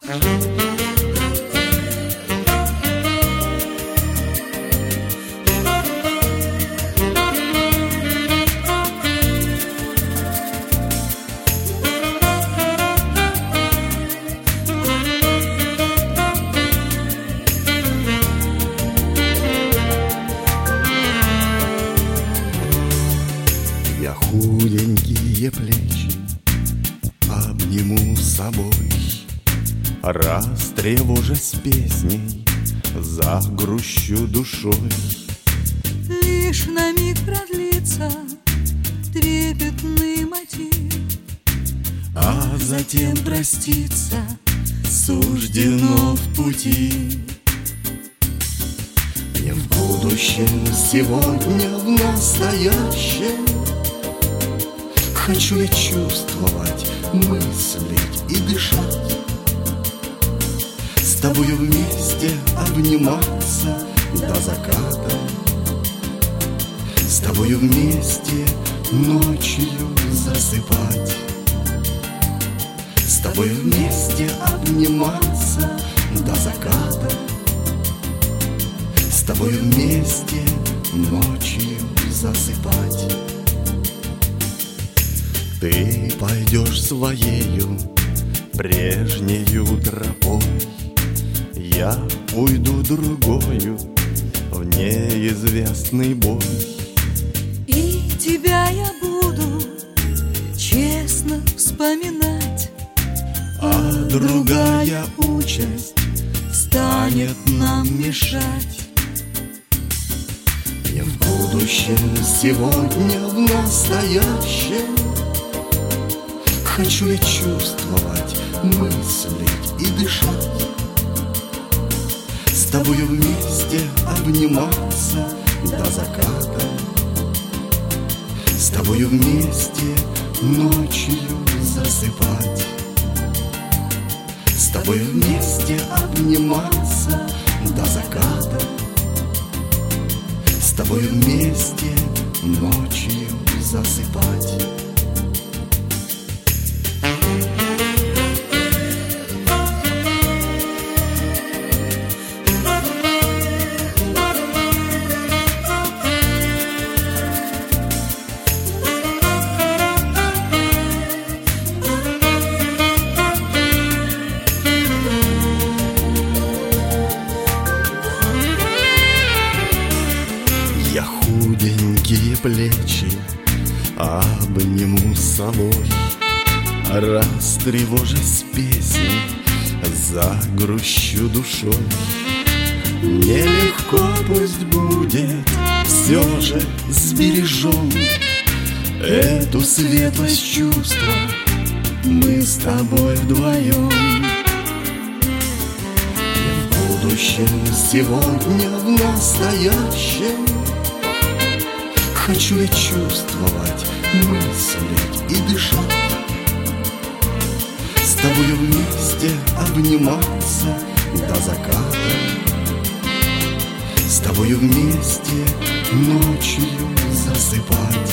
Я худенькие плечи обниму собой, растревожась песней, загрущу душой. Лишь на миг продлится трепетный мотив, А затем проститься суждено в пути. Не в будущем, сегодня в настоящем хочу я чувствовать, мыслить и дышать. С тобою вместе обниматься до заката, с тобою вместе ночью засыпать, с тобою вместе обниматься до заката, с тобою вместе ночью засыпать. Ты пойдешь своею прежнею тропой, я уйду другою в неизвестный бой. и тебя я буду честно вспоминать, А другая участь станет нам мешать. не в будущем, сегодня в настоящем хочу я чувствовать, мыслить и дышать. С тобою вместе обниматься до заката, с тобою вместе ночью засыпать, с тобою вместе обниматься до заката, с тобою вместе ночью засыпать. Я худенькие плечи обниму собой, растревожась песней, загрущу душой. Нелегко пусть будет, все же сбережем эту светлость чувства мы с тобой вдвоем. Не в будущем, сегодня в настоящем хочу я чувствовать, мыслить и дышать. С тобою вместе обниматься до заката, с тобою вместе ночью засыпать,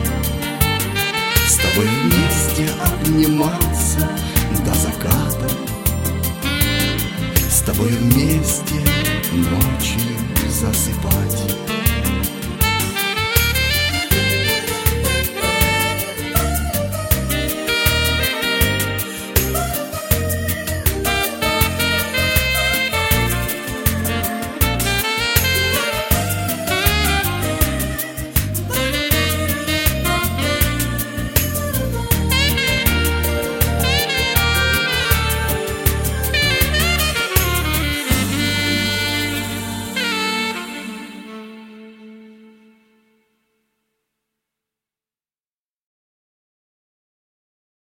с тобой вместе обниматься до заката, с тобой вместе ночью засыпать.